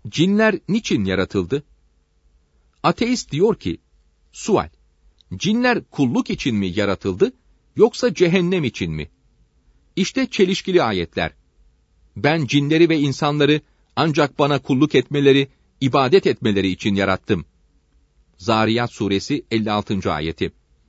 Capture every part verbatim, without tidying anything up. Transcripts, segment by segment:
Cinler niçin yaratıldı? Ateist diyor ki, sual, cinler kulluk için mi yaratıldı, yoksa cehennem için mi? İşte çelişkili ayetler. Ben cinleri ve insanları ancak bana kulluk etmeleri, ibadet etmeleri için yarattım. Zariyat suresi elli altıncı ayeti.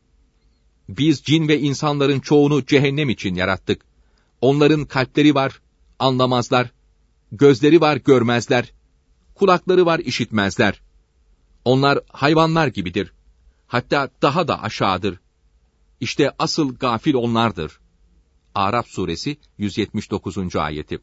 Biz cin ve insanların çoğunu cehennem için yarattık. Onların kalpleri var, anlamazlar. Gözleri var, görmezler. Kulakları var, işitmezler. Onlar hayvanlar gibidir. Hatta daha da aşağıdır. İşte asıl gafil onlardır. Araf suresi yüz yetmiş dokuzuncu ayeti.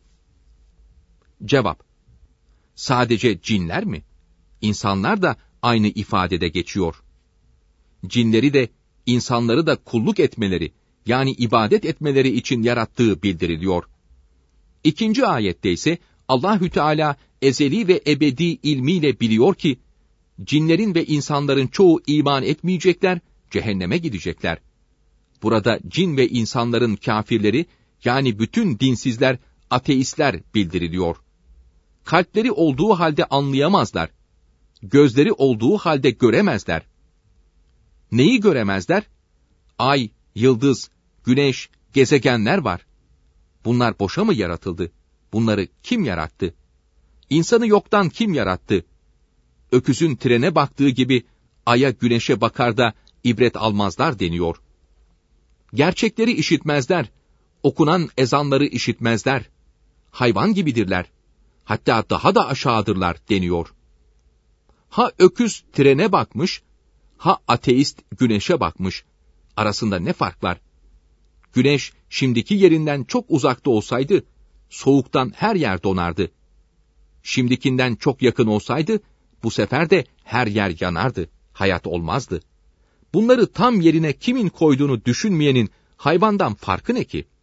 Cevap: sadece cinler mi? İnsanlar da aynı ifadede geçiyor. Cinleri de, insanları da kulluk etmeleri, yani ibadet etmeleri için yarattığı bildiriliyor. İkinci ayette ise Allahü Teala ezeli ve ebedi ilmiyle biliyor ki, cinlerin ve insanların çoğu iman etmeyecekler, cehenneme gidecekler. Burada cin ve insanların kafirleri, yani bütün dinsizler, ateistler bildiriliyor. Kalpleri olduğu halde anlayamazlar. Gözleri olduğu halde göremezler. Neyi göremezler? Ay, yıldız, güneş, gezegenler var. Bunlar boşa mı yaratıldı? Bunları kim yarattı? İnsanı yoktan kim yarattı? Öküzün trene baktığı gibi aya, güneşe bakar da ibret almazlar deniyor. Gerçekleri işitmezler. Okunan ezanları işitmezler. Hayvan gibidirler. Hatta daha da aşağıdırlar deniyor. Ha öküz trene bakmış, ha ateist güneşe bakmış. Arasında ne fark var? Güneş şimdiki yerinden çok uzakta olsaydı, soğuktan her yer donardı. Şimdikinden çok yakın olsaydı, bu sefer de her yer yanardı, hayat olmazdı. Bunları tam yerine kimin koyduğunu düşünmeyenin hayvandan farkı ne ki?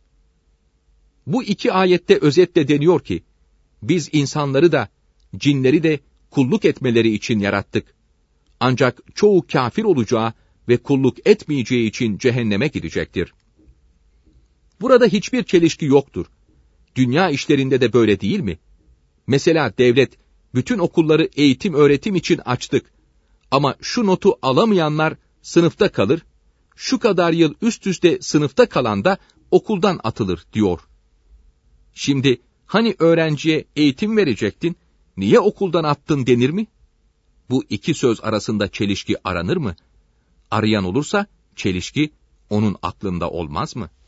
Bu iki ayette özetle deniyor ki, biz insanları da, cinleri de kulluk etmeleri için yarattık. Ancak çoğu kafir olacağı ve kulluk etmeyeceği için cehenneme gidecektir. Burada hiçbir çelişki yoktur. Dünya işlerinde de böyle değil mi? Mesela devlet, bütün okulları eğitim öğretim için açtık. Ama şu notu alamayanlar sınıfta kalır, şu kadar yıl üst üste sınıfta kalan da okuldan atılır diyor. Şimdi hani öğrenciye eğitim verecektin, niye okuldan attın denir mi? Bu iki söz arasında çelişki aranır mı? Arayan olursa çelişki onun aklında olmaz mı?